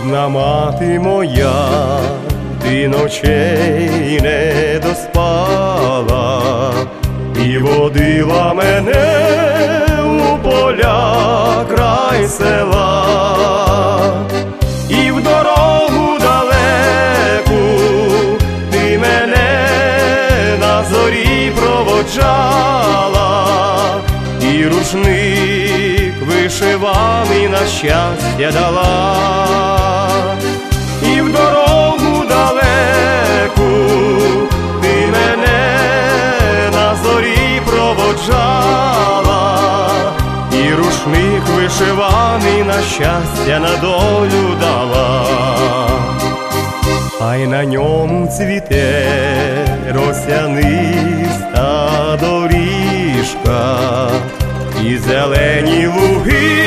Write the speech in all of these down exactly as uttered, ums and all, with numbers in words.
Рідна мати моя, ти ночей не доспала і водила мене у поля край села, і в дорогу далеку ти мене на зорі проводжала, і рушник вишиваний на щастя дала, і в дорогу далеку ти мене на зорі проводжала, і рушник вишиваний на щастя на долю дала, а й на ньому цвіте росяниста доріжка, і зелені луги,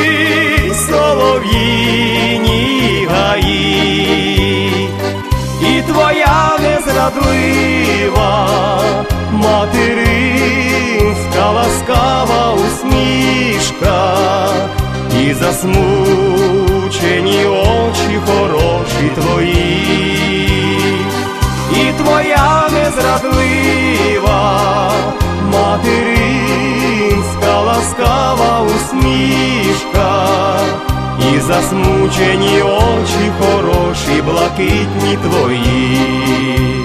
солов'їні гаї, і твоя незрадлива материнська ласкава усмішка, і засмучені очі хороші твої, і твоя незрадлива материнська ласкава усмішка, і засмучені очі хороші, блакитні твої.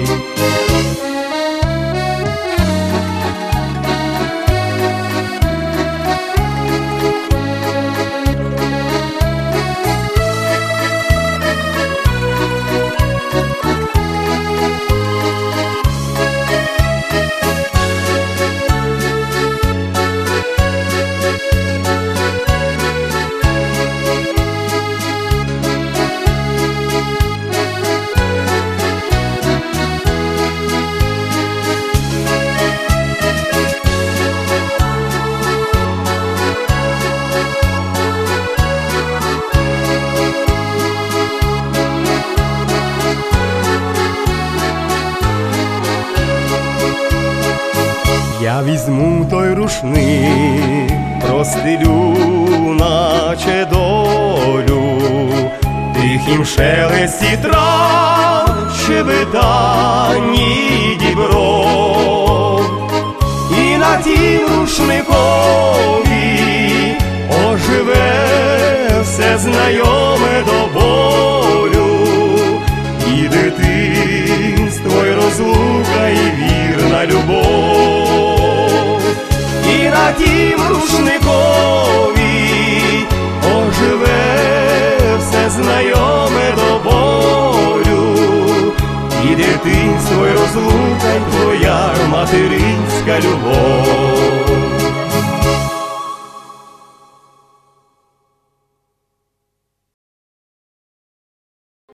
Я візьму той рушник, простелю, наче долю, тихім шелесті трав, щебетанні дібров, і на тім рушникові оживе все знайоме до болю, і дитинство, і розлука, і вірна любов. І на тім рушникові оживе все знайоме до болю, і дитинство, і розлука, й твоя материнська любов.